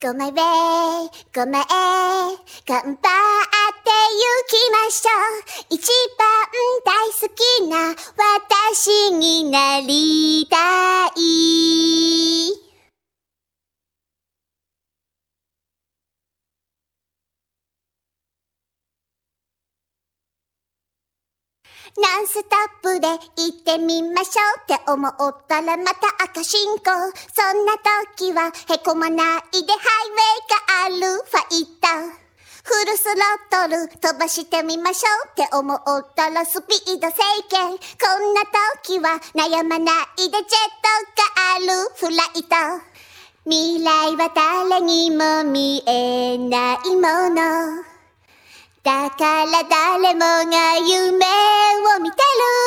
Go my way, go my way 頑張って行きましょう一番大好きな私になりたいノンストップで行ってみましょうって思ったらまた赤信号そんな時はへこまないでハイウェイがあるファイトフルスロットル飛ばしてみましょうって思ったらスピード制限こんな時は悩まないでジェットがあるフライト未来は誰にも見えないものだから誰もが夢を見て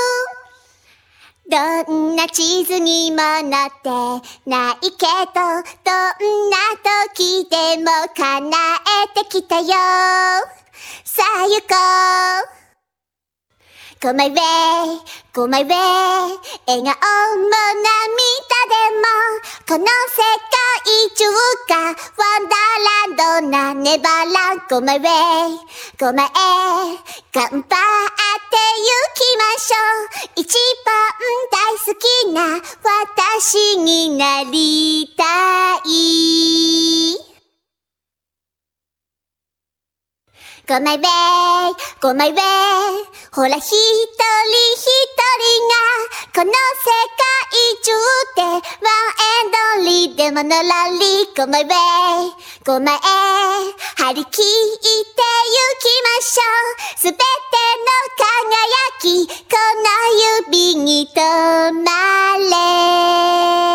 るどんな地図にも載ってないけどどんな時でも叶えてきたよさあ行こうGo my way, go my way 笑顔も涙でもこの世界中がワンダーランドなネバーランド Go my way, go my way 頑張って行きましょう一番大好きな私になりたいGo my way, go my way ほら一人一人がこの世界中でワンエンドリーでものらり Go my way, go my way 張り切って行きましょうすべての輝きこの指に止まれ